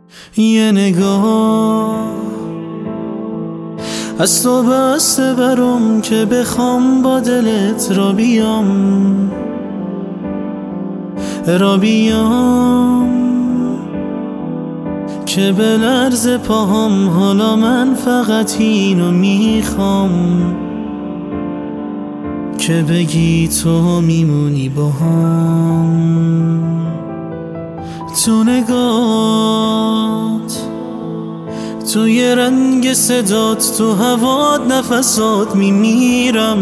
یه نگاه از تو بسته برام که بخوام با دلت را بیام که به لرز پاهم حالا من فقط اینو میخوام که بگی تو میمونی با هم. تو نگات، تو یه رنگ صدات، تو هوات نفسات میمیرم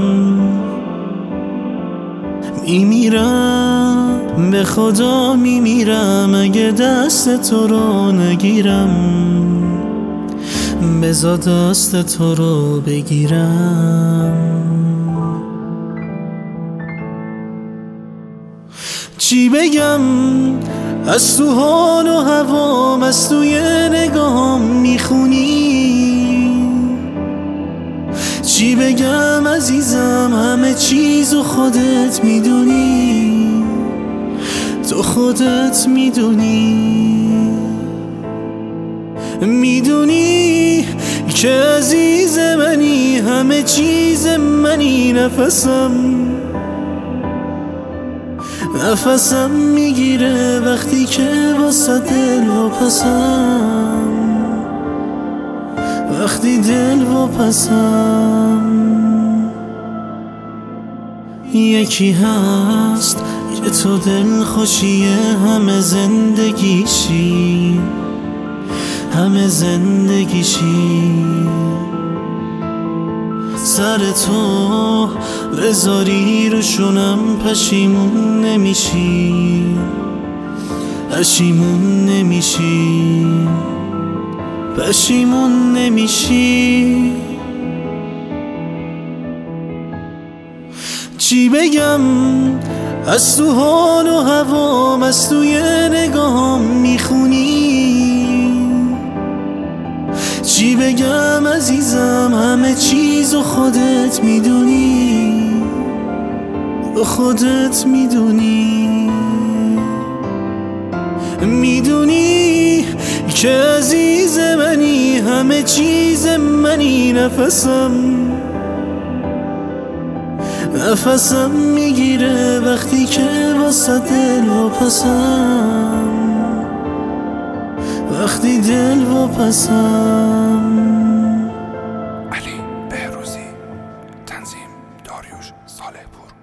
به خدا میمیرم اگه دست تو رو نگیرم، بذار دست تو رو بگیرم. چی بگم از تو حال و هوام، از توی نگاهم میخونی. چی بگم عزیزم، همه چیزو خودت میدونی، تو خودت میدونی که عزیز منی، همه چیز منی. نفسم میگیره وقتی که واسه دل واپسم، وقتی دل واپسم. یکی هست که تو دل خوشیه همه زندگیشی، سر تو بذاری روشونم پشیمون نمیشی. چی بگم از تو حال و هوام، از توی نگاهم میخونی. چی بگم عزیزم، همه چیزو خودت میدونی که عزیز منی، همه چیز منی. نفسم میگیره وقتی که واسه دل واپسم، وقتی دل واپسم. علی بهروزی، تنظیم داریوش صالح پور.